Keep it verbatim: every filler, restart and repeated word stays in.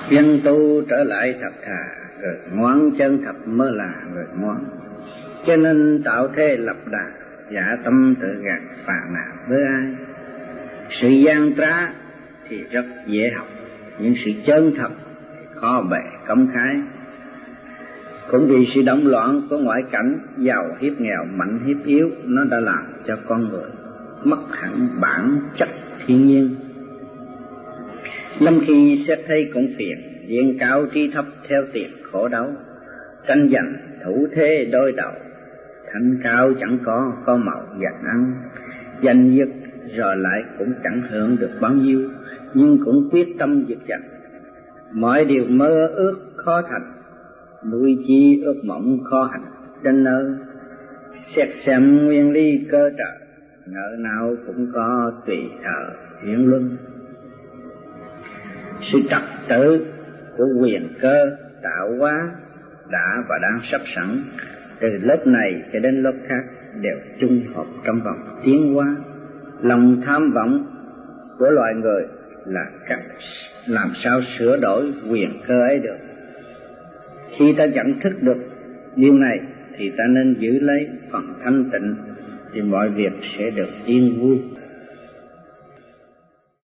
Dân tu trở lại thật thà, rồi ngoan chân thật mới là người ngoan. Cho nên tạo thế lập đà, dạ tâm tự gạt phàn nàn với ai. Sự gian trá thì rất dễ học, nhưng sự chân thật khó bề công khai. Cũng vì sự động loạn của ngoại cảnh, giàu hiếp nghèo, mạnh hiếp yếu, nó đã làm cho con người mất hẳn bản chất thiên nhiên. Lâm khi xét thấy cũng phiền, diện cao trí thấp theo tiền khổ đau, tranh giành thủ thế đối đầu, thanh cao chẳng có, có màu vàng ăn, giành giật rồi lại cũng chẳng hưởng được bao nhiêu, nhưng cũng quyết tâm giật giành. Mọi điều mơ ước khó thành, nuôi chi ước mộng khó hành đến nơi. Xét xem nguyên lý cơ trời, ngờ nào cũng có tùy thờ hiển luân. Sự trật tự của quyền cơ tạo hóa đã và đang sắp sẵn, từ lớp này cho đến lớp khác đều chung hợp trong vòng tiến hóa. Lòng tham vọng của loài người là cách làm sao sửa đổi quyền cơ ấy được. Khi ta nhận thức được điều này thì ta nên giữ lấy phần thanh tịnh, thì mọi việc sẽ được yên vui.